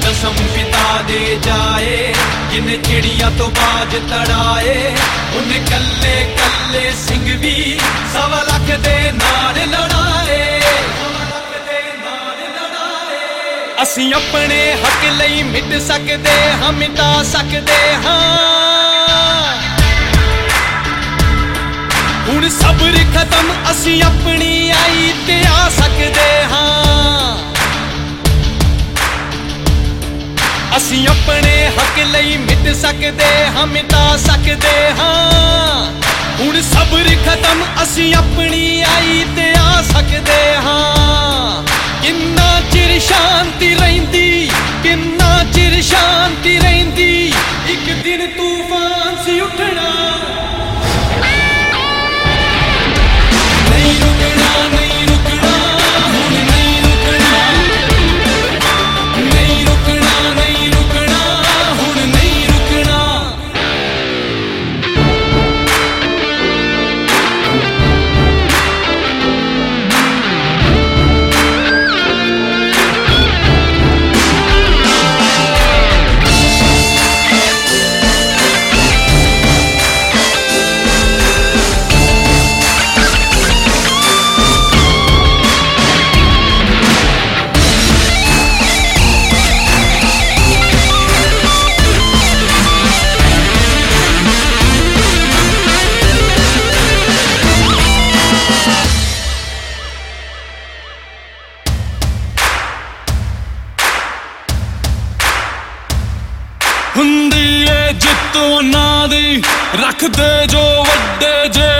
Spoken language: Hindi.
कसम पिता दे जाए, जिन चिड़िया तो बाज तड़ाए, उन कल्ले कल्ले सिंह भी 1.25 लाख दे नाल लड़ाए। असीं अपने हक लई मिट सकदे हां, मिटा सकदे हां। हुण सब्र खत्म, असीं अपनी आई ते आ सकदे हां। असीं अपने हक लई मिट सकदे हां, मिटा सकदे हां। हुण सब्र खत्म, असीं अपनी आई ते आ सकदे हां। किन्ना चिर शांति रहिंदी, किन्ना चिर शांति रहिंदी, एक दिन तूफान सी उठना। नहीं रुकना, नहीं रुकना, हुण नहीं रुकना। नहीं रुकना, नहीं रुकना, हुण नहीं रुकना। हुंदी ए जित उन्हां दी, रखदे जो वड्डे जे